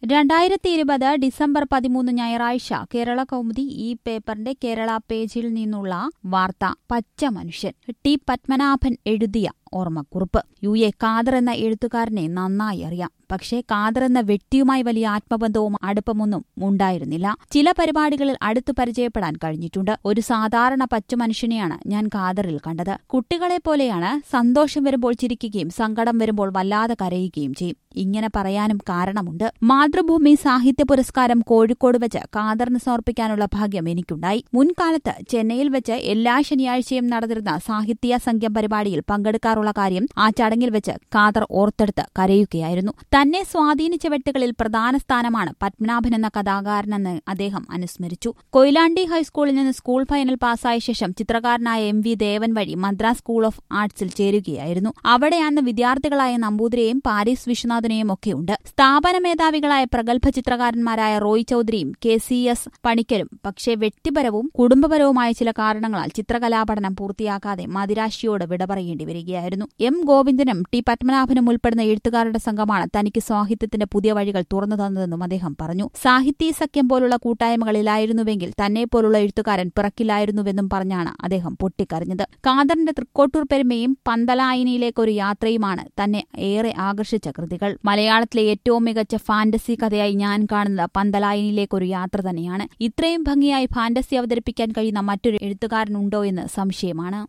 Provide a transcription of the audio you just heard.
2020 December 13 ഞായറാഴ്ച കേരള കൗമുദി ഈ പേപ്പറിന്റെ കേരള പേജിൽ നിന്നുള്ള വാർത്ത പച്ച മനുഷ്യൻ ടി പത്മനാഭൻ എഴുതിയ ഓർമ്മക്കുറിപ്പ്. യു.എ. ഖാദർ എന്ന എഴുത്തുകാരനെ നന്നായി അറിയാം. പക്ഷേ ഖാദർ എന്ന വ്യക്തിയുമായി വലിയ ആത്മബന്ധവും അടുപ്പമൊന്നും ഉണ്ടായിരുന്നില്ല. ചില പരിപാടികളിൽ അടുത്തു പരിചയപ്പെടാൻ കഴിഞ്ഞിട്ടുണ്ട്. ഒരു സാധാരണ പച്ച മനുഷ്യനെയാണ് ഞാൻ ഖാദറിൽ കണ്ടത്. കുട്ടികളെ പോലെയാണ്. സന്തോഷം വരുമ്പോൾ ചിരിക്കുകയും സങ്കടം വരുമ്പോൾ വല്ലാതെ കരയുകയും ചെയ്യും. ഇങ്ങനെ പറയാനും കാരണമുണ്ട്. മാതൃഭൂമി സാഹിത്യ പുരസ്കാരം കോഴിക്കോട് വെച്ച് ഖാദറിന് സമർപ്പിക്കാനുള്ള ഭാഗ്യം എനിക്കുണ്ടായി. മുൻകാലത്ത് ചെന്നൈയിൽ വെച്ച് എല്ലാ ശനിയാഴ്ചയും നടന്നിരുന്ന സാഹിത്യ സംഘം പരിപാടിയിൽ പങ്കെടുക്കാറുള്ള കാര്യം ആ ചടങ്ങിൽ വെച്ച് ഖാദർ ഓർത്തെടുത്ത് കരയുകയായിരുന്നു. തന്നെ സ്വാധീനിച്ച വ്യക്തികളിൽ പ്രധാന സ്ഥാനമാണ് പത്മനാഭൻ എന്ന കഥാകാരനെന്ന് അദ്ദേഹം അനുസ്മരിച്ചു. കൊയിലാണ്ടി ഹൈസ്കൂളിൽ നിന്ന് സ്കൂൾ ഫൈനൽ പാസ്സായ ശേഷം ചിത്രകാരനായ എം വി ദേവൻ വഴി മദ്രാസ് സ്കൂൾ ഓഫ് ആർട്സിൽ ചേരുകയായിരുന്നു. അവിടെ അന്ന് വിദ്യാർത്ഥികളായ നമ്പൂതിരിയെയും പാരീസ് വിശ്വനാഥനെയും ഒക്കെയുണ്ട്. സ്ഥാപന മേധാവികളായ പ്രഗത്ഭ ചിത്രകാരന്മാരായ റോയ് ചൌധരിയും KCS പണിക്കരും. പക്ഷേ വ്യക്തിപരവും കുടുംബപരവുമായ ചില കാരണങ്ങളാൽ ചിത്രകലാപഠനം പൂർത്തിയാക്കാതെ മദിരാശിയോട് വിട പറയേണ്ടി വരികയായിരുന്നു. എം ഗോവിന്ദനും ടി പത്മനാഭനും ഉൾപ്പെടുന്ന എഴുത്തുകാരുടെ സംഘമാണ് തനിക്ക് സാഹിത്യത്തിന്റെ പുതിയ വഴികൾ തുറന്നു തന്നതെന്നും അദ്ദേഹം പറഞ്ഞു. സാഹിത്യ സഖ്യം പോലുള്ള കൂട്ടായ്മകളിലായിരുന്നുവെങ്കിൽ തന്നെപ്പോലുള്ള എഴുത്തുകാരൻ പിറക്കില്ലായിരുന്നുവെന്നും പറഞ്ഞാണ് അദ്ദേഹം പൊട്ടിക്കരഞ്ഞത്. ഖാദറിന്റെ തൃക്കോട്ടൂർ പെരുമയും പന്തലായനിയിലേക്കൊരു യാത്രയുമാണ് തന്നെ ഏറെ ആകർഷിച്ച കൃതികൾ. മലയാളത്തിലെ ഏറ്റവും മികച്ച ഫാന്റസി കഥയായി ഞാൻ കാണുന്നത് പന്തലായനിയിലേക്കൊരു യാത്ര തന്നെയാണ്. ഇത്രയും ഭംഗിയായി ഫാന്റസി അവതരിപ്പിക്കാൻ കഴിയുന്ന മറ്റൊരു എഴുത്തുകാരനുണ്ടോ എന്ന് സംശയമാണ്.